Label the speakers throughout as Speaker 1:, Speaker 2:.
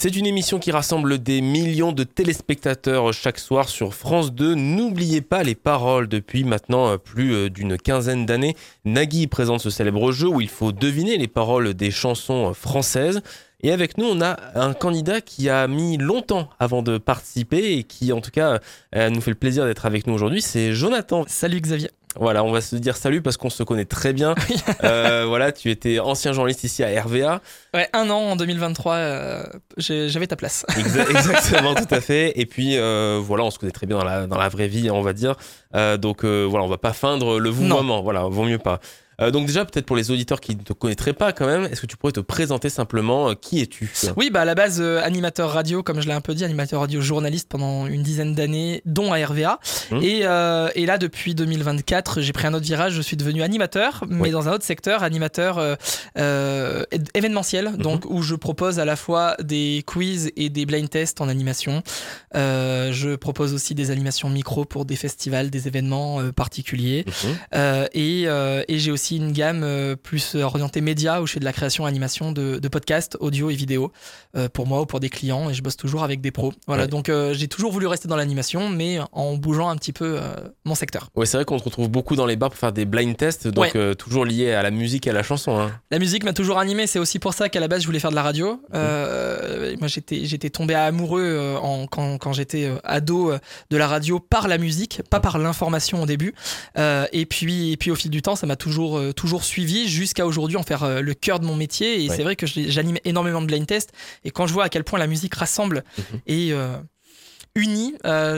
Speaker 1: C'est une émission qui rassemble des millions de téléspectateurs chaque soir sur France 2. N'oubliez pas les paroles. Depuis maintenant plus d'une quinzaine d'années, Nagui présente ce célèbre jeu où il faut deviner les paroles des chansons françaises. Et avec nous, on a un candidat qui a mis longtemps avant de participer et qui, en tout cas, nous fait le plaisir d'être avec nous aujourd'hui. C'est Jonathan.
Speaker 2: Salut Xavier.
Speaker 1: Voilà, on va se dire salut parce qu'on se connaît très bien. Voilà, tu étais ancien journaliste ici à RVA.
Speaker 2: Ouais, 1 an en 2023, j'avais ta place.
Speaker 1: Exactement, tout à fait. Et puis voilà, on se connaît très bien dans la vraie vie, on va dire. Donc voilà, on va pas feindre le vouvoiement. Voilà, vaut mieux pas. Donc déjà, peut-être pour les auditeurs qui ne te connaîtraient pas quand même, est-ce que tu pourrais te présenter simplement qui es-tu ?
Speaker 2: Oui, à la base, animateur radio, comme je l'ai un peu dit, animateur radio journaliste pendant une dizaine d'années, dont à RVA. Et là, depuis 2024, j'ai pris un autre virage, je suis devenu animateur, mais dans un autre secteur, animateur événementiel, donc où je propose à la fois des quiz et des blind tests en animation. Je propose aussi des animations micro pour des festivals, des événements particuliers. Et j'ai aussi une gamme plus orientée média où je fais de la création animation de podcasts, audio et vidéo pour moi ou pour des clients, et je bosse toujours avec des pros. Voilà, donc j'ai toujours voulu rester dans l'animation, mais en bougeant un petit peu mon secteur.
Speaker 1: Ouais, c'est vrai qu'on te retrouve beaucoup dans les bars pour faire des blind tests, donc toujours lié à la musique et à la chanson. Hein.
Speaker 2: La musique m'a toujours animé, c'est aussi pour ça qu'à la base je voulais faire de la radio. Moi j'étais tombé amoureux quand j'étais ado de la radio par la musique, pas par l'information au début. Et puis au fil du temps, ça m'a toujours suivi jusqu'à aujourd'hui en faire le cœur de mon métier. Et c'est vrai que j'anime énormément de blind tests. Et quand je vois à quel point la musique rassemble et unie,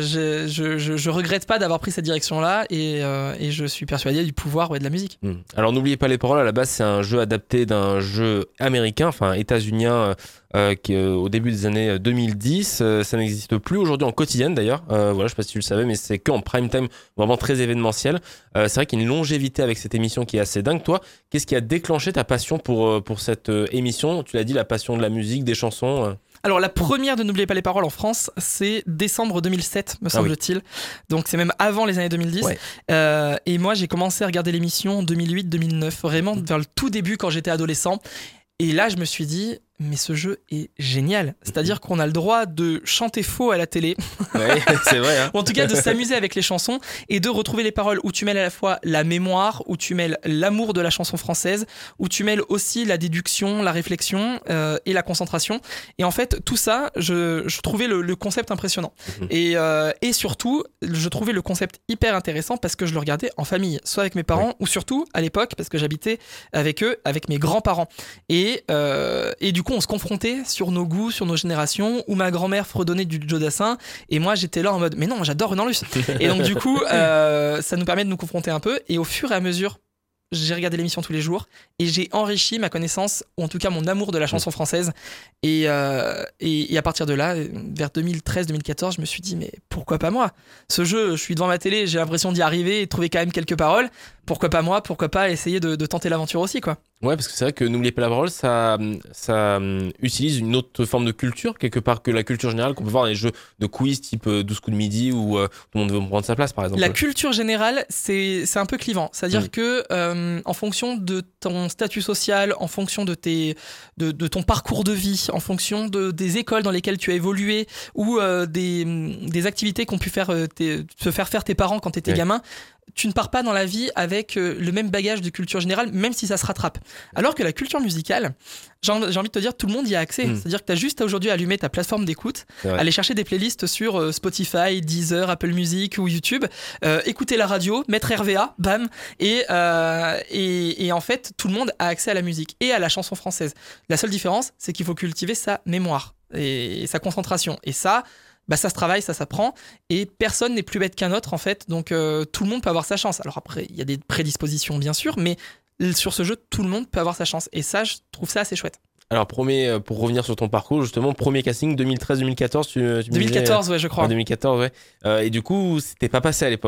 Speaker 2: je regrette pas d'avoir pris cette direction-là, et je suis persuadé du pouvoir de la musique.
Speaker 1: Alors n'oubliez pas les paroles, à la base c'est un jeu adapté d'un jeu américain, enfin états-unien, qui au début des années 2010, ça n'existe plus aujourd'hui en quotidienne d'ailleurs, voilà, je sais pas si tu le savais, mais c'est qu'en prime time, vraiment très événementiel. C'est vrai qu'il y a une longévité avec cette émission qui est assez dingue. Toi, qu'est-ce qui a déclenché ta passion pour cette émission ? Tu l'as dit, la passion de la musique, des chansons
Speaker 2: Alors la première de N'oubliez pas les paroles en France, c'est décembre 2007, me semble-t-il. Donc c'est même avant les années 2010. Et moi j'ai commencé à regarder l'émission en 2008-2009, vraiment vers le tout début quand j'étais adolescent. Et là je me suis dit, mais ce jeu est génial. C'est-à-dire qu'on a le droit de chanter faux à la télé.
Speaker 1: Ouais, c'est vrai. Hein.
Speaker 2: Ou en tout cas de s'amuser avec les chansons et de retrouver les paroles où tu mêles à la fois la mémoire, où tu mêles l'amour de la chanson française, où tu mêles aussi la déduction, la réflexion et la concentration. Et en fait, tout ça, je trouvais le concept impressionnant. Et surtout, je trouvais le concept hyper intéressant parce que je le regardais en famille, soit avec mes parents ou surtout à l'époque, parce que j'habitais avec eux, avec mes grands-parents. Et du coup, on se confrontait sur nos goûts, sur nos générations, où ma grand-mère fredonnait du Joe Dassin et moi j'étais là en mode mais non, j'adore Renan Luce. Et donc du coup ça nous permet de nous confronter un peu, et au fur et à mesure j'ai regardé l'émission tous les jours et j'ai enrichi ma connaissance, ou en tout cas mon amour de la chanson française, et à partir de là, vers 2013-2014, je me suis dit mais pourquoi pas moi ? Ce jeu, je suis devant ma télé, j'ai l'impression d'y arriver et de trouver quand même quelques paroles, pourquoi pas moi ? Pourquoi pas essayer de tenter l'aventure aussi, quoi.
Speaker 1: Ouais, parce que c'est vrai que N'oubliez pas la parole, ça utilise une autre forme de culture, quelque part, que la culture générale qu'on peut voir dans les jeux de quiz type 12 coups de midi, où tout le monde veut prendre sa place, par exemple.
Speaker 2: La culture générale, c'est un peu clivant. C'est-à-dire que en fonction de ton statut social, en fonction de ton parcours de vie, en fonction des écoles dans lesquelles tu as évolué, ou des activités qu'ont pu te faire tes parents quand tu étais gamin, tu ne pars pas dans la vie avec le même bagage de culture générale, même si ça se rattrape. Alors que la culture musicale, j'ai envie de te dire, tout le monde y a accès. C'est-à-dire que tu as juste aujourd'hui à allumer ta plateforme d'écoute, aller chercher des playlists sur Spotify, Deezer, Apple Music ou YouTube, écouter la radio, mettre RVA, bam, et en fait, tout le monde a accès à la musique et à la chanson française. La seule différence, c'est qu'il faut cultiver sa mémoire et sa concentration. Et ça se travaille, ça s'apprend, et personne n'est plus bête qu'un autre en fait, donc tout le monde peut avoir sa chance. Alors après, il y a des prédispositions bien sûr, mais sur ce jeu, tout le monde peut avoir sa chance, et ça, je trouve ça assez chouette.
Speaker 1: Alors, pour revenir sur ton parcours, justement, premier casting 2013-2014, tu
Speaker 2: 2014,
Speaker 1: disais,
Speaker 2: ouais, je crois.
Speaker 1: 2014, ouais. Et du coup, c'était pas passé à l'époque.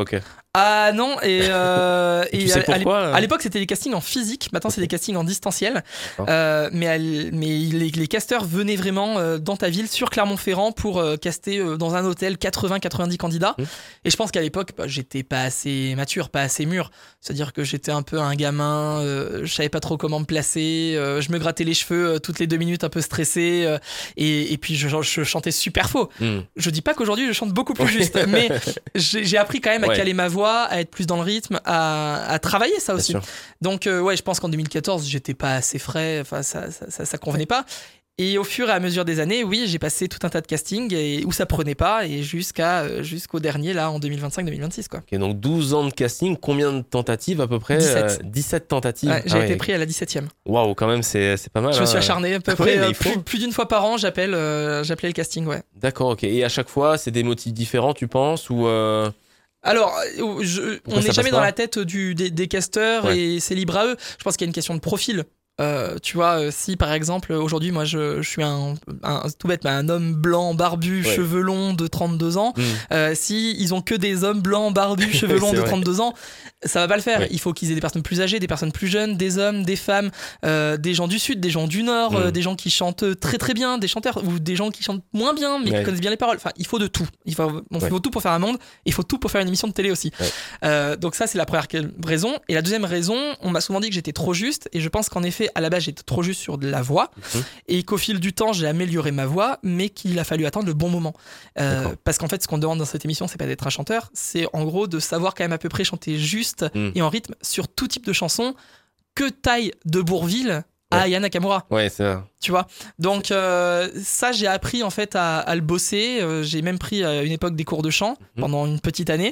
Speaker 2: Ah non, et
Speaker 1: tu sais pourquoi
Speaker 2: à l'époque c'était des castings en physique, maintenant c'est des castings en distanciel. Mais les casteurs venaient vraiment dans ta ville sur Clermont-Ferrand pour caster dans un hôtel 80-90 candidats. Et je pense qu'à l'époque j'étais pas assez mature, pas assez mûr. C'est-à-dire que j'étais un peu un gamin, je savais pas trop comment me placer, je me grattais les cheveux toutes les 2 minutes un peu stressé, et puis je chantais super faux. Je dis pas qu'aujourd'hui je chante beaucoup plus juste, mais j'ai appris quand même à caler ma voix, à être plus dans le rythme, à travailler ça aussi. Donc je pense qu'en 2014 j'étais pas assez frais, enfin ça convenait pas. Et au fur et à mesure des années, oui, j'ai passé tout un tas de castings où ça prenait pas, et jusqu'au dernier là en 2025-2026 quoi.
Speaker 1: Ok, donc 12 ans de casting, combien de tentatives à peu près? 17 tentatives.
Speaker 2: Ouais, j'ai été pris à la 17e.
Speaker 1: Waouh, quand même c'est pas mal.
Speaker 2: Je me suis acharné à peu près plus d'une fois par an, j'appelais le casting, ouais.
Speaker 1: D'accord, ok. Et à chaque fois, c'est des motifs différents, tu penses, ou
Speaker 2: Alors, on n'est jamais dans la tête des casteurs, et c'est libre à eux. Je pense qu'il y a une question de profil. Tu vois, si par exemple aujourd'hui moi je suis tout bête, mais un homme blanc barbu, cheveux longs de 32 ans, si ils ont que des hommes blancs barbus, cheveux longs de 32 ans, ça va pas le faire. Il faut qu'ils aient des personnes plus âgées, des personnes plus jeunes, des hommes, des femmes, des gens du sud, des gens du nord, des gens qui chantent très très bien, des chanteurs, ou des gens qui chantent moins bien mais qui connaissent bien les paroles. Enfin, il faut de tout. Il faut tout pour faire un monde, il faut tout pour faire une émission de télé aussi. Donc ça c'est la première raison. Et la deuxième raison, on m'a souvent dit que j'étais trop juste, et je pense qu'en effet à la base j'étais trop juste sur de la voix, et qu'au fil du temps j'ai amélioré ma voix, mais qu'il a fallu attendre le bon moment, parce qu'en fait ce qu'on demande dans cette émission, c'est pas d'être un chanteur, c'est en gros de savoir quand même à peu près chanter juste et en rythme sur tout type de chanson, que taille de Bourvil à Aya Nakamura. Ouais, c'est ça. Tu vois. Donc ça, j'ai appris en fait à le bosser. J'ai même pris à une époque des cours de chant pendant une petite année.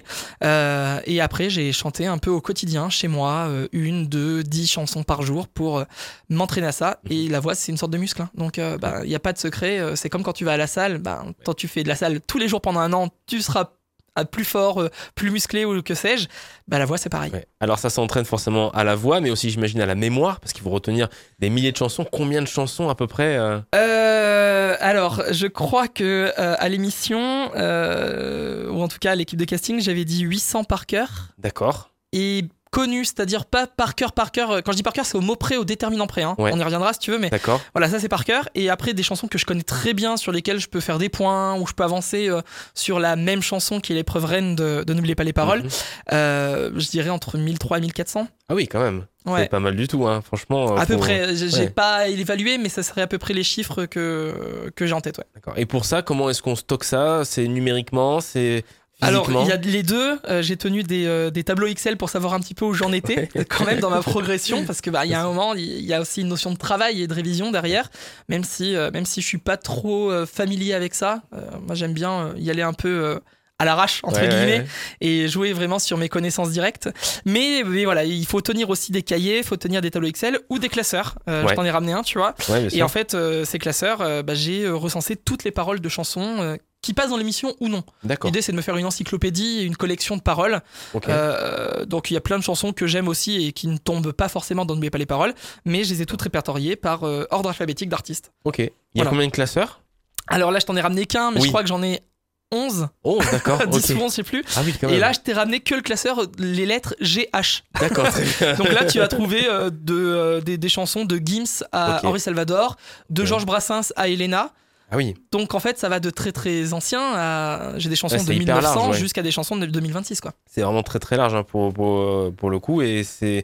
Speaker 2: Et après, j'ai chanté un peu au quotidien chez moi, 1, 2, 10 chansons par jour pour m'entraîner à ça. Et la voix, c'est une sorte de muscle. Hein. Donc il n'y a pas de secret. C'est comme quand tu vas à la salle. Quand tu fais de la salle tous les jours pendant un an, tu seras plus fort, plus musclé ou que sais-je, la voix c'est pareil. Alors ça s'entraîne forcément à la voix, mais aussi j'imagine à la mémoire, parce qu'il faut retenir des milliers de chansons. Combien de chansons à peu près Alors je crois que à l'émission, ou en tout cas à l'équipe de casting, j'avais dit 800 par cœur. D'accord. Et connu, c'est-à-dire pas par cœur. Quand je dis par cœur, c'est au mot près, au déterminant près. Hein. On y reviendra si tu veux, mais voilà, ça c'est par cœur. Et après, des chansons que je connais très bien, sur lesquelles je peux faire des points, ou je peux avancer sur la même chanson qui est l'épreuve reine de N'oubliez pas les paroles. Je dirais entre 1300 et 1400. Ah oui, quand même. C'est pas mal du tout, hein. Franchement. À peu près. J'ai pas évalué, mais ça serait à peu près les chiffres que j'ai en tête. D'accord. Et pour ça, comment est-ce qu'on stocke ça? C'est numériquement, c'est... Alors, il y a les deux. J'ai tenu des tableaux Excel pour savoir un petit peu où j'en étais, quand même dans ma progression, parce que il y a un moment, il y a aussi une notion de travail et de révision derrière, même si je suis pas trop familier avec ça. Moi, j'aime bien y aller un peu à l'arrache entre guillemets et jouer vraiment sur mes connaissances directes. Mais voilà, il faut tenir aussi des cahiers, il faut tenir des tableaux Excel ou des classeurs. Je t'en ai ramené un, tu vois. Et en fait, ces classeurs, j'ai recensé toutes les paroles de chansons qui passent dans l'émission ou non. L'idée c'est de me faire une encyclopédie et une collection de paroles. Donc il y a plein de chansons que j'aime aussi et qui ne tombent pas forcément dans N'oubliez pas les paroles, mais je les ai toutes répertoriées par ordre alphabétique d'artistes. Ok. Il y a combien de classeurs? Alors là je t'en ai ramené qu'un, mais je crois que j'en ai 11. Oh, d'accord. 10 ou 11, je sais plus. Ah oui, quand même. Et là, je t'ai ramené que le classeur, les lettres GH. D'accord. Donc là, tu vas trouver des chansons de Gims à Henri Salvador, de Georges Brassens à Elena. Ah oui. Donc en fait, ça va de très très anciens à... J'ai des chansons de 1900 large, jusqu'à des chansons de 2026, quoi. C'est vraiment très très large, hein, pour le coup, et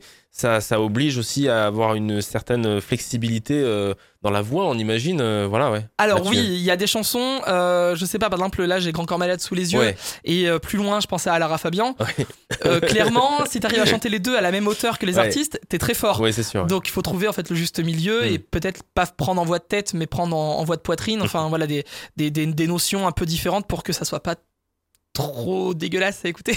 Speaker 2: ça oblige aussi à avoir une certaine flexibilité dans la voix, on imagine. Alors oui, il y a des chansons, je sais pas, par exemple là j'ai Grand Corps Malade sous les yeux, et plus loin je pensais à Lara Fabian. Clairement, si t'arrives à chanter les deux à la même hauteur que les artistes, t'es très fort. Oui, c'est sûr. Donc il faut trouver en fait le juste milieu, et peut-être pas prendre en voix de tête, mais prendre en voix de poitrine. Enfin voilà, des notions un peu différentes pour que ça soit pas trop dégueulasse à écouter.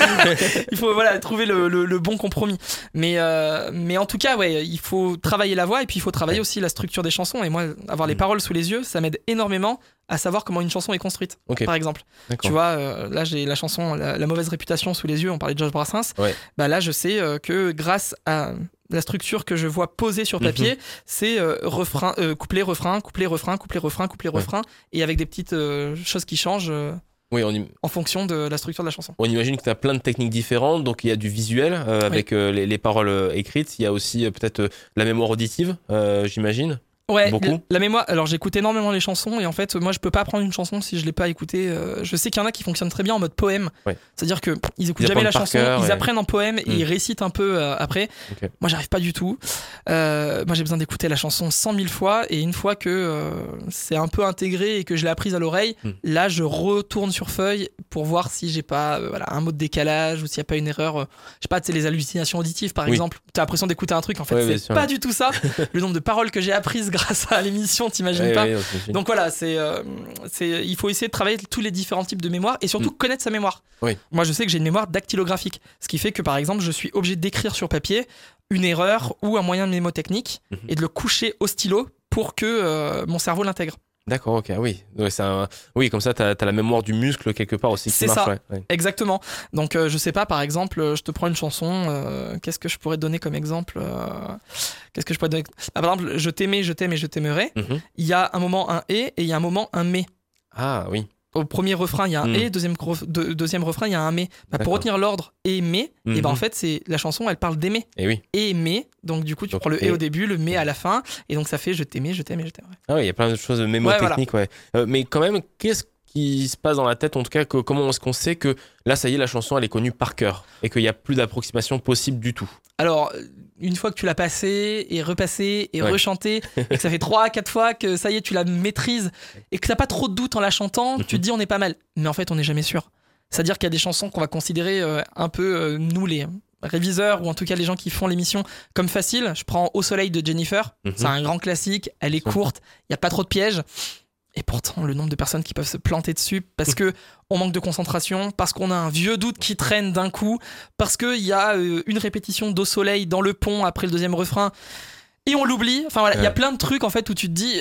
Speaker 2: Il faut trouver le bon compromis, mais en tout cas il faut travailler la voix, et puis il faut travailler aussi la structure des chansons, et moi avoir les paroles sous les yeux, ça m'aide énormément à savoir comment une chanson est construite, par exemple. Tu vois, là j'ai la chanson la mauvaise réputation sous les yeux, on parlait de Georges Brassens. Là je sais que grâce à la structure que je vois posée sur papier, c'est couplet refrain, couplet refrain, couplet refrain, couplet refrain, et avec des petites choses qui changent.
Speaker 1: Oui,
Speaker 2: en fonction de la structure de la chanson.
Speaker 1: On imagine que tu as plein de techniques différentes, donc il y a du visuel avec les paroles écrites, il y a aussi peut-être la mémoire auditive, j'imagine.
Speaker 2: Ouais,
Speaker 1: beaucoup.
Speaker 2: La mémoire. Alors j'écoute énormément les chansons et en fait moi je peux pas apprendre une chanson si je l'ai pas écoutée. Je sais qu'il y en a qui fonctionnent très bien en mode poème.
Speaker 1: Ouais.
Speaker 2: C'est-à-dire que ils écoutent jamais la chanson, ils apprennent en poème et ils récitent un peu après.
Speaker 1: Okay.
Speaker 2: Moi j'arrive pas du tout. Moi j'ai besoin d'écouter la chanson 100 000 fois et une fois que c'est un peu intégré et que je l'ai apprise à l'oreille, là je retourne sur feuille pour voir si j'ai pas un mot de décalage ou s'il y a pas une erreur. Je sais pas, tu sais les hallucinations auditives par exemple. T'as l'impression d'écouter un truc en fait c'est pas du tout ça. Le nombre de paroles que j'ai apprises grâce à l'émission, t'imagines pas. Donc voilà, il faut essayer de travailler tous les différents types de mémoire et surtout connaître sa mémoire.
Speaker 1: Oui.
Speaker 2: Moi, je sais que j'ai une mémoire dactylographique, ce qui fait que par exemple, je suis obligé d'écrire sur papier une erreur ou un moyen mnémotechnique et de le coucher au stylo pour que mon cerveau l'intègre.
Speaker 1: D'accord, ok, oui. Oui, comme ça, t'as la mémoire du muscle quelque part aussi qui
Speaker 2: c'est
Speaker 1: marche.
Speaker 2: Ça, exactement. Donc, je sais pas, par exemple, je te prends une chanson, qu'est-ce que je pourrais te donner comme exemple par exemple, je t'aimais, je t'aime et je t'aimerai. Il y a un moment un et il y a un moment un mais.
Speaker 1: Ah oui.
Speaker 2: Au premier refrain, il y a un et, deuxième refrain, il y a un mais. Pour retenir l'ordre et mais, et en fait, c'est la chanson, elle parle d'aimer.
Speaker 1: Et oui.
Speaker 2: Et mais, donc du coup, tu prends le et au début, le mais à la fin, et donc ça fait je t'aimais, je t'aime et je t'aimerai.
Speaker 1: Ah oui, il y a plein de choses mémotechniques, mais quand même, qu'est-ce qui se passe dans la tête, en tout cas, comment est-ce qu'on sait que là, ça y est, la chanson, elle est connue par cœur et qu'il n'y a plus d'approximation possible du tout?
Speaker 2: Alors, une fois que tu l'as passée et repassée et rechantée, et que ça fait 3-4 fois que ça y est, tu la maîtrises et que t'as pas trop de doute en la chantant, tu te dis on est pas mal. Mais en fait, on n'est jamais sûr. C'est-à-dire qu'il y a des chansons qu'on va considérer un peu, nous les réviseurs, ou en tout cas les gens qui font l'émission, comme faciles. Je prends Au soleil de Jennifer, c'est un grand classique, elle est courte, il n'y a pas trop de pièges. Et pourtant, le nombre de personnes qui peuvent se planter dessus parce que on manque de concentration, parce qu'on a un vieux doute qui traîne d'un coup, parce qu'il y a une répétition d'Au soleil dans le pont après le deuxième refrain et on l'oublie. Enfin voilà, il y a plein de trucs en fait où tu te dis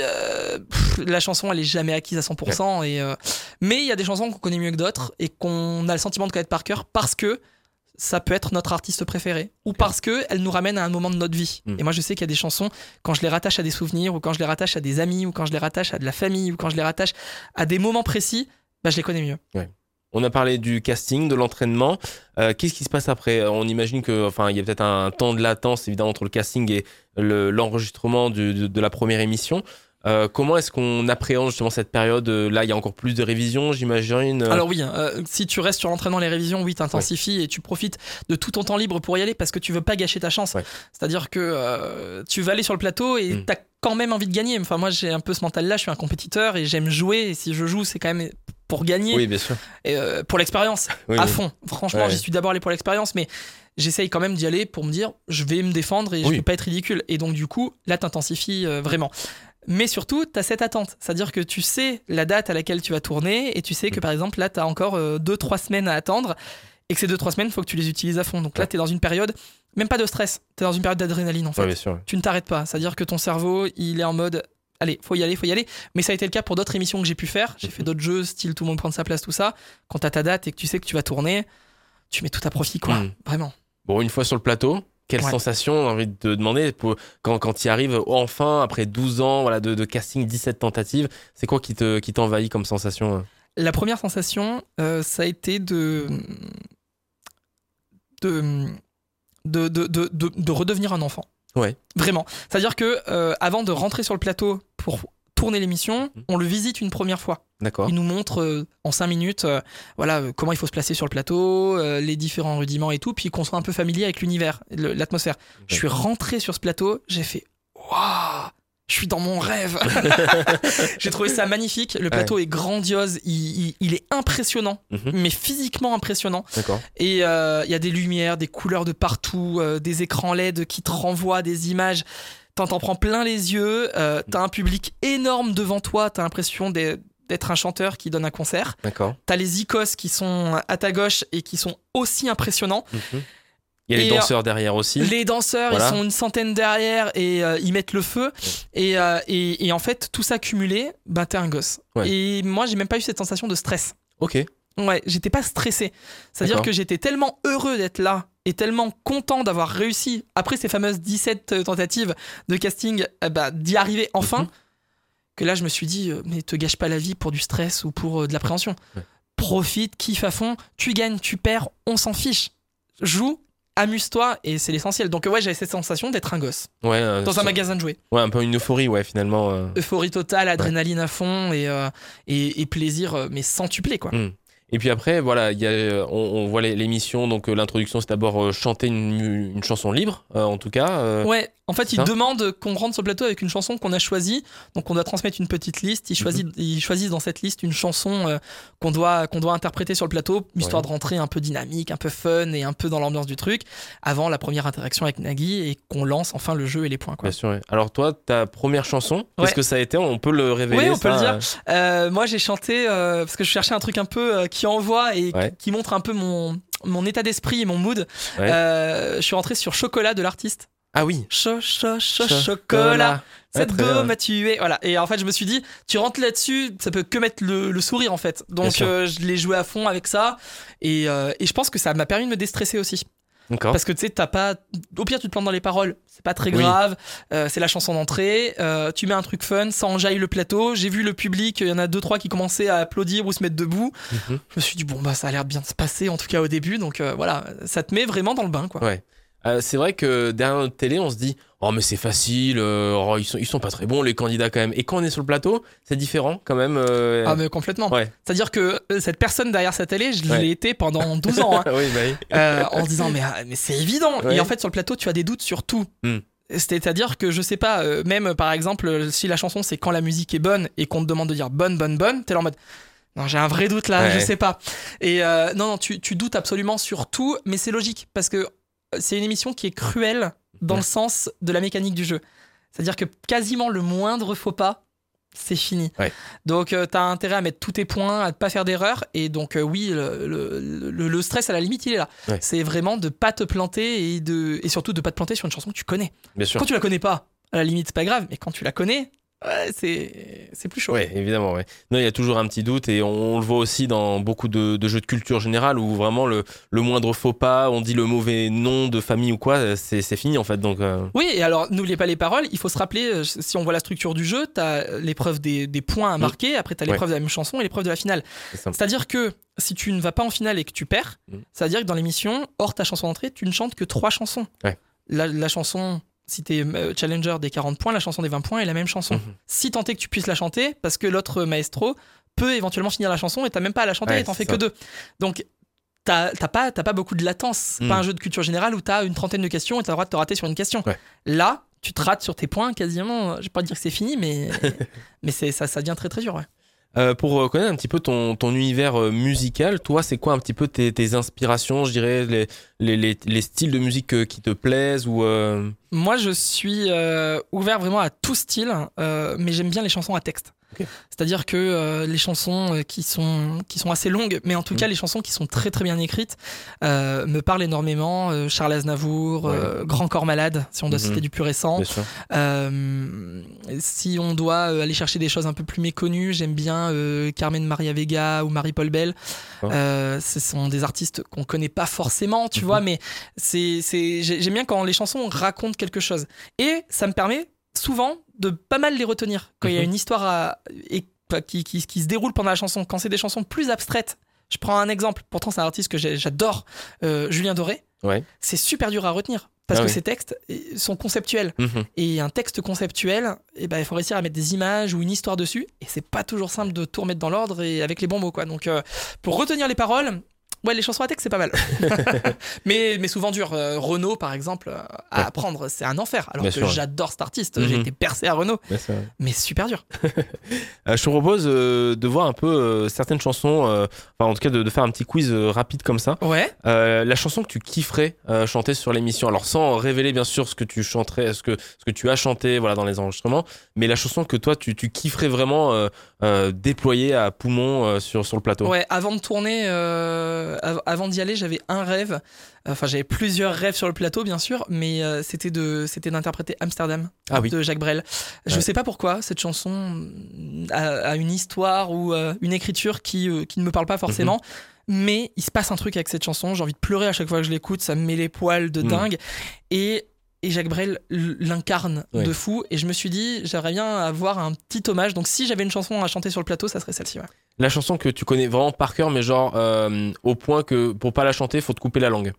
Speaker 2: la chanson elle est jamais acquise à 100%. Mais il y a des chansons qu'on connaît mieux que d'autres et qu'on a le sentiment de connaître par cœur parce que ça peut être notre artiste préféré ou parce qu'elle nous ramène à un moment de notre vie. Et moi je sais qu'il y a des chansons, quand je les rattache à des souvenirs ou quand je les rattache à des amis ou quand je les rattache à de la famille ou quand je les rattache à des moments précis, je les connais mieux.
Speaker 1: On a parlé du casting, de l'entraînement. Qu'est-ce qui se passe après? On imagine que, il y a peut-être un temps de latence évidemment entre le casting et l'enregistrement de la première émission. Comment est-ce qu'on appréhende justement cette période? Là, il y a encore plus de révisions, j'imagine.
Speaker 2: Alors oui, si tu restes sur l'entraînement, les révisions, oui, t'intensifies et tu profites de tout ton temps libre pour y aller parce que tu veux pas gâcher ta chance. C'est-à-dire que tu vas aller sur le plateau et t'as quand même envie de gagner. Enfin, moi, j'ai un peu ce mental-là, je suis un compétiteur et j'aime jouer. Et si je joue, c'est quand même pour gagner.
Speaker 1: Oui, bien sûr.
Speaker 2: Et, pour l'expérience, à fond. Franchement, j'y suis d'abord allé pour l'expérience, mais j'essaye quand même d'y aller pour me dire, je vais me défendre et je vais pas être ridicule. Et donc, du coup, là, t'intensifies vraiment. Mais surtout, tu as cette attente. C'est-à-dire que tu sais la date à laquelle tu vas tourner et tu sais que par exemple, là, tu as encore 2-3 semaines à attendre et que ces 2-3 semaines, il faut que tu les utilises à fond. Donc là, tu es dans une période, même pas de stress, tu es dans une période d'adrénaline en fait.
Speaker 1: Bien sûr.
Speaker 2: Tu ne t'arrêtes pas. C'est-à-dire que ton cerveau, il est en mode allez, faut y aller. Mais ça a été le cas pour d'autres émissions que j'ai pu faire. J'ai fait d'autres jeux, style tout le monde prend sa place, tout ça. Quand tu as ta date et que tu sais que tu vas tourner, tu mets tout à profit, quoi. Vraiment.
Speaker 1: Bon, une fois sur le plateau, quelle sensation, j'ai envie de te demander, quand tu y arrives enfin, après 12 ans de casting, 17 tentatives, c'est quoi qui t'envahit comme sensation?
Speaker 2: La première sensation, ça a été de redevenir un enfant.
Speaker 1: Ouais.
Speaker 2: Vraiment. C'est-à-dire que avant de rentrer sur le plateau pour tourner l'émission, on le visite une première fois.
Speaker 1: D'accord.
Speaker 2: Il nous montre en 5 minutes comment il faut se placer sur le plateau, les différents rudiments et tout, puis qu'on soit un peu familier avec l'univers, l'atmosphère. Okay. Je suis rentré sur ce plateau, j'ai fait waouh, je suis dans mon rêve. J'ai trouvé ça magnifique. Le plateau est grandiose, il est impressionnant, mais physiquement impressionnant.
Speaker 1: D'accord.
Speaker 2: Et il y a des lumières, des couleurs de partout, des écrans LED qui te renvoient des images. T'en prends plein les yeux, t'as un public énorme devant toi, t'as l'impression d'être un chanteur qui donne un concert.
Speaker 1: D'accord.
Speaker 2: T'as les icônes qui sont à ta gauche et qui sont aussi impressionnants.
Speaker 1: Il y a les danseurs derrière aussi.
Speaker 2: Les danseurs, ils sont une centaine derrière et ils mettent le feu. Et en fait, tout ça cumulé, t'es un gosse. Ouais. Et moi, j'ai même pas eu cette sensation de stress.
Speaker 1: Ok.
Speaker 2: Ouais, j'étais pas stressé. C'est-à-dire que j'étais tellement heureux d'être là et tellement content d'avoir réussi, après ces fameuses 17 tentatives de casting, d'y arriver enfin, que là, je me suis dit, mais te gâche pas la vie pour du stress ou pour de l'appréhension. Ouais. profite, kiffe à fond, tu gagnes, tu perds, on s'en fiche. Joue, amuse-toi, et c'est l'essentiel. Donc ouais, j'avais cette sensation d'être un gosse dans un magasin de jouets.
Speaker 1: Ouais, un peu une euphorie, ouais, finalement.
Speaker 2: Euphorie totale, adrénaline à fond, et plaisir, mais centuplé, quoi.
Speaker 1: Et puis après, voilà, on voit l'émission, donc l'introduction, c'est d'abord chanter une chanson libre, en tout cas.
Speaker 2: Ouais, en fait, ils demandent qu'on rentre sur le plateau avec une chanson qu'on a choisie, donc on doit transmettre une petite liste, ils choisissent dans cette liste une chanson qu'on doit interpréter sur le plateau, histoire de rentrer un peu dynamique, un peu fun et un peu dans l'ambiance du truc, avant la première interaction avec Nagui et qu'on lance enfin le jeu et les points, quoi.
Speaker 1: Bien sûr, ouais. Alors toi, ta première chanson, qu'est-ce que ça a été ? On peut le révéler ?
Speaker 2: Oui, on peut le dire. Moi, j'ai chanté, parce que je cherchais un truc un peu qui envoie et qui montre un peu mon état d'esprit et mon mood. Je suis rentré sur Chocolat de l'artiste.
Speaker 1: Ah oui.
Speaker 2: Chocolat. Cette gomme m'a tué. Voilà. Et en fait, je me suis dit, tu rentres là-dessus, ça peut que mettre le sourire, en fait. Donc, je l'ai joué à fond avec ça. Et je pense que ça m'a permis de me déstresser aussi.
Speaker 1: D'accord.
Speaker 2: Parce que tu sais, t'as pas. Au pire, tu te plantes dans les paroles. C'est pas très grave. C'est la chanson d'entrée. Tu mets un truc fun, ça enjaille le plateau. J'ai vu le public, il y en a 2-3 qui commençaient à applaudir ou se mettre debout. Je me suis dit, bon, bah, ça a l'air de bien se passer, en tout cas au début. Donc voilà, ça te met vraiment dans le bain, quoi.
Speaker 1: Ouais. C'est vrai que derrière notre télé, on se dit oh mais c'est facile, ils sont pas très bons les candidats quand même. Et quand on est sur le plateau, c'est différent quand même.
Speaker 2: Ah mais complètement. Ouais. C'est-à-dire que cette personne derrière sa télé, je l'ai été pendant 12 ans. Hein.
Speaker 1: Oui.
Speaker 2: En se disant mais c'est évident. Et en fait sur le plateau, tu as des doutes sur tout. C'est-à-dire que je sais pas, même par exemple si la chanson c'est quand la musique est bonne et qu'on te demande de dire bonne, t'es là en mode non, j'ai un vrai doute là, je sais pas. Et non, tu doutes absolument sur tout, mais c'est logique parce que c'est une émission qui est cruelle dans le sens de la mécanique du jeu. C'est-à-dire que quasiment le moindre faux pas, c'est fini. Donc t'as intérêt à mettre tous tes points, à ne pas faire d'erreur. Et donc oui, le stress à la limite, il est là. C'est vraiment de pas te planter et surtout de pas te planter sur une chanson que tu connais.
Speaker 1: Bien sûr.
Speaker 2: Quand tu la connais pas, à la limite, c'est pas grave. Mais quand tu la connais, c'est plus chaud.
Speaker 1: Oui, évidemment. Ouais. Non, il y a toujours un petit doute et on le voit aussi dans beaucoup de jeux de culture générale où vraiment le moindre faux pas, on dit le mauvais nom de famille ou quoi, c'est fini en fait. Donc,
Speaker 2: Oui, et alors n'oubliez pas les paroles, il faut se rappeler, si on voit la structure du jeu, t'as l'épreuve des points à marquer, après t'as l'épreuve de la même chanson et l'épreuve de la finale. C'est-à-dire que si tu ne vas pas en finale et que tu perds, c'est-à-dire que dans l'émission, hors ta chanson d'entrée, tu ne chantes que 3 chansons. La chanson... Si t'es challenger des 40 points, la chanson des 20 points est la même chanson. Si tant est que tu puisses la chanter, parce que l'autre maestro peut éventuellement finir la chanson et t'as même pas à la chanter et t'en fais que 2. Donc t'as pas beaucoup de latence. C'est pas un jeu de culture générale où t'as une trentaine de questions et t'as le droit de te rater sur une question. Là, tu te rates sur tes points quasiment. Je vais pas dire que c'est fini, mais ça devient très très dur.
Speaker 1: Pour connaître un petit peu ton univers musical, toi, c'est quoi un petit peu tes inspirations, je dirais, les styles de musique qui te plaisent ou
Speaker 2: Moi, je suis ouvert vraiment à tout style, mais j'aime bien les chansons à texte. C'est-à-dire que les chansons qui sont assez longues, mais en tout cas les chansons qui sont très très bien écrites, me parlent énormément. Charles Aznavour, Grand Corps Malade, si on doit citer du plus récent. Si on doit aller chercher des choses un peu plus méconnues, j'aime bien Carmen Maria Vega ou Marie-Paul Bell. Ce sont des artistes qu'on connaît pas forcément, tu vois, mais j'aime bien quand les chansons racontent quelque chose. Et ça me permet souvent de pas mal les retenir quand il y a une histoire qui se déroule pendant la chanson. Quand c'est des chansons plus abstraites, je prends un exemple, pourtant c'est un artiste que j'adore, Julien Doré. C'est super dur à retenir parce que ces textes sont conceptuels et un texte conceptuel, il faut réussir à mettre des images ou une histoire dessus et c'est pas toujours simple de tout remettre dans l'ordre et avec les bons mots, quoi. Donc pour retenir les paroles, les chansons à texte, c'est pas mal. mais souvent dur. Renaud, par exemple, à apprendre, c'est un enfer. Alors que j'adore cet artiste. J'ai été percé à Renaud. Mais super dur.
Speaker 1: Je te propose de voir un peu certaines chansons, enfin en tout cas de faire un petit quiz rapide comme ça. La chanson que tu kifferais chanter sur l'émission. Alors sans révéler bien sûr ce que tu chanterais, ce que tu as chanté dans les enregistrements, mais la chanson que toi tu kifferais vraiment déployer à poumon sur le plateau.
Speaker 2: Avant de tourner... avant d'y aller, j'avais un rêve. Enfin, j'avais plusieurs rêves sur le plateau, bien sûr, mais c'était d'interpréter Amsterdam de Jacques Brel. Je sais pas pourquoi cette chanson a une histoire ou une écriture qui ne me parle pas forcément. Mais il se passe un truc avec cette chanson. J'ai envie de pleurer à chaque fois que je l'écoute. Ça me met les poils de dingue. Et Jacques Brel l'incarne de fou. Et je me suis dit, j'aimerais bien avoir un petit hommage. Donc si j'avais une chanson à chanter sur le plateau, ça serait celle-ci.
Speaker 1: La chanson que tu connais vraiment par cœur, mais genre au point que pour pas la chanter, faut te couper la langue.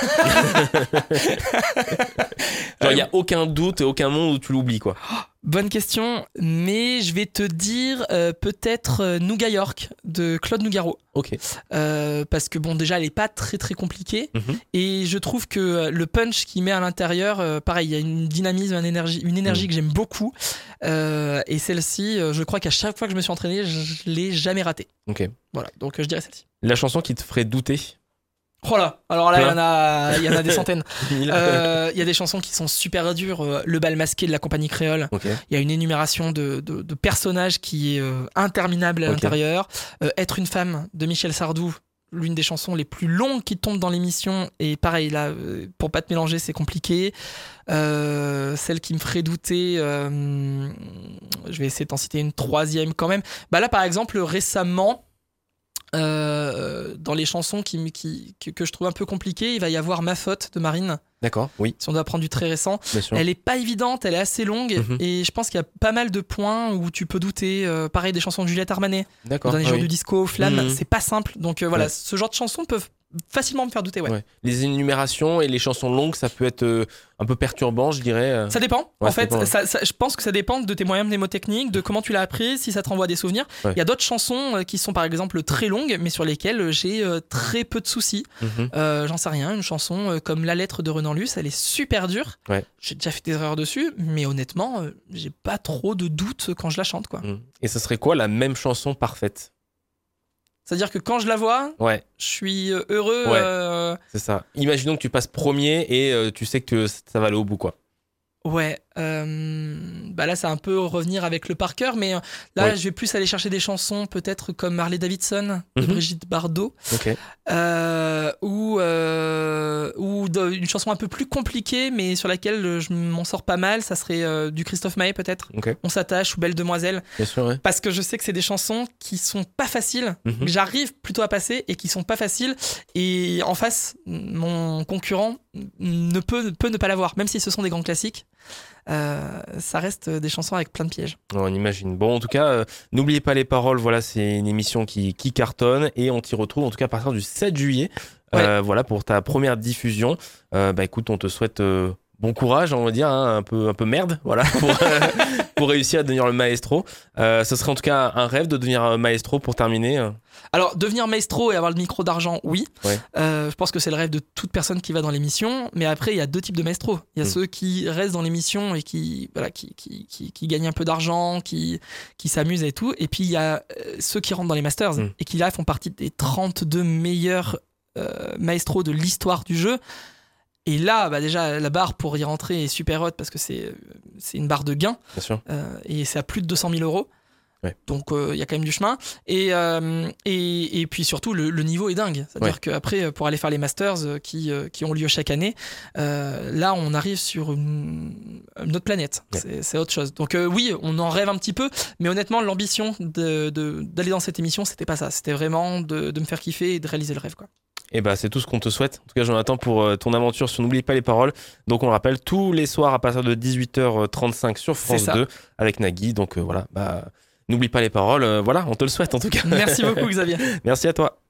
Speaker 1: Genre, il n'y a aucun doute et aucun monde où tu l'oublies, quoi.
Speaker 2: Bonne question, mais je vais te dire peut-être Nougat York de Claude Nougaro.
Speaker 1: Ok.
Speaker 2: Parce que bon, déjà, elle est pas très très compliquée.
Speaker 1: Mhm.
Speaker 2: Et je trouve que le punch qu'il met à l'intérieur, pareil, il y a une dynamisme, une énergie que j'aime beaucoup. Et celle-ci, je crois qu'à chaque fois que je me suis entraîné, je l'ai jamais ratée.
Speaker 1: Ok.
Speaker 2: Voilà, donc je dirais celle-ci.
Speaker 1: La chanson qui te ferait douter.
Speaker 2: Oh là, alors là,
Speaker 1: Plein.
Speaker 2: il y en a des centaines. Il y a des chansons qui sont super dures. Le bal masqué de la compagnie créole.
Speaker 1: Ok.
Speaker 2: Il y a une énumération de personnages qui est interminable à
Speaker 1: Ok.
Speaker 2: l'intérieur. Être une femme de Michel Sardou, l'une des chansons les plus longues qui tombent dans l'émission. Et pareil, là, pour pas te mélanger, c'est compliqué. Celle qui me ferait douter, je vais essayer de t'en citer une troisième quand même. Bah là, par exemple, récemment, dans les chansons que je trouve un peu compliquées, il va y avoir Ma faute de Marine.
Speaker 1: D'accord, oui,
Speaker 2: Si on doit prendre du très récent,
Speaker 1: bien sûr.
Speaker 2: elle est pas évidente, elle est assez longue
Speaker 1: Mhm.
Speaker 2: et je pense qu'il y a pas mal de points où tu peux douter. Pareil, des chansons de Juliette Armanet,
Speaker 1: D'accord.
Speaker 2: dans les
Speaker 1: ah
Speaker 2: jours
Speaker 1: oui.
Speaker 2: du disco, Flamme,
Speaker 1: Mhm.
Speaker 2: c'est pas simple. Donc voilà,
Speaker 1: Ouais.
Speaker 2: ce genre de chansons peuvent facilement me faire douter. Ouais.
Speaker 1: Ouais. Les énumérations et les chansons longues, ça peut être un peu perturbant, je dirais.
Speaker 2: Ça dépend.
Speaker 1: Ouais,
Speaker 2: En
Speaker 1: ça
Speaker 2: fait,
Speaker 1: dépend, ouais.
Speaker 2: je pense que ça dépend de tes moyens mnémotechniques, de comment tu l'as appris, si ça te renvoie des souvenirs.
Speaker 1: Ouais.
Speaker 2: Il y a d'autres chansons qui sont par exemple très longues, mais sur lesquelles j'ai très peu de soucis.
Speaker 1: Mhm.
Speaker 2: J'en sais rien, une chanson comme La lettre de Renan Luce, elle est super dure.
Speaker 1: Ouais.
Speaker 2: J'ai déjà fait des erreurs dessus, mais honnêtement, j'ai pas trop de doutes quand je la chante, quoi.
Speaker 1: Mhm. Et ce serait quoi la même chanson parfaite?
Speaker 2: C'est-à-dire que quand je la vois,
Speaker 1: Ouais,
Speaker 2: je suis heureux.
Speaker 1: Ouais. c'est ça. Imaginons que tu passes premier et tu sais que ça va aller au bout, quoi.
Speaker 2: Ouais, bah là, c'est un peu revenir avec le par cœur, mais là,
Speaker 1: Ouais.
Speaker 2: je vais plus aller chercher des chansons peut-être comme Harley Davidson de
Speaker 1: Mhm.
Speaker 2: Brigitte Bardot,
Speaker 1: Ok.
Speaker 2: ou une chanson un peu plus compliquée, mais sur laquelle je m'en sors pas mal, ça serait du Christophe Maé peut-être.
Speaker 1: Ok.
Speaker 2: On s'attache ou Belle Demoiselle,
Speaker 1: Bien sûr, ouais.
Speaker 2: parce que je sais que c'est des chansons qui sont pas faciles,
Speaker 1: Mhm.
Speaker 2: que j'arrive plutôt à passer et qui sont pas faciles. Et en face, mon concurrent peut ne pas l'avoir, même si ce sont des grands classiques. Ça reste des chansons avec plein de pièges.
Speaker 1: Ouais, on imagine. Bon, en tout cas, n'oubliez pas les paroles. Voilà, c'est une émission qui cartonne et on t'y retrouve en tout cas à partir du 7 juillet. Voilà, pour ta première diffusion. Bah écoute, on te souhaite bon courage, on va dire, hein, un peu merde, voilà, pour réussir à devenir le maestro. Ce serait en tout cas un rêve de devenir maestro pour terminer.
Speaker 2: Alors, devenir maestro et avoir le micro d'argent, oui.
Speaker 1: Ouais.
Speaker 2: Je pense que c'est le rêve de toute personne qui va dans l'émission. Mais après, il y a deux types de maestros. Il y a ceux qui restent dans l'émission et qui gagnent un peu d'argent, qui s'amusent et tout. Et puis, il y a ceux qui rentrent dans les Masters et qui, là, font partie des 32 meilleurs maestros de l'histoire du jeu. Et là, bah déjà, la barre pour y rentrer est super haute parce que c'est une barre de gain.
Speaker 1: Bien sûr.
Speaker 2: Et c'est à plus de 200 000 euros.
Speaker 1: Ouais.
Speaker 2: Donc il y a quand même du chemin. Et puis surtout, le niveau est dingue. C'est-à-dire qu'après, pour aller faire les Masters qui ont lieu chaque année, là, on arrive sur une autre planète.
Speaker 1: Ouais.
Speaker 2: C'est autre chose. Donc oui, on en rêve un petit peu. Mais honnêtement, l'ambition d'aller dans cette émission, c'était pas ça. C'était vraiment de me faire kiffer et de réaliser le rêve, quoi.
Speaker 1: Et bah c'est tout ce qu'on te souhaite. En tout cas, Jonathan, pour ton aventure sur N'oublie pas les paroles. Donc on le rappelle, tous les soirs à partir de 18h35 sur France 2 avec Nagui. Donc voilà, bah n'oublie pas les paroles. Voilà, on te le souhaite en tout cas.
Speaker 2: Merci beaucoup, Xavier.
Speaker 1: Merci à toi.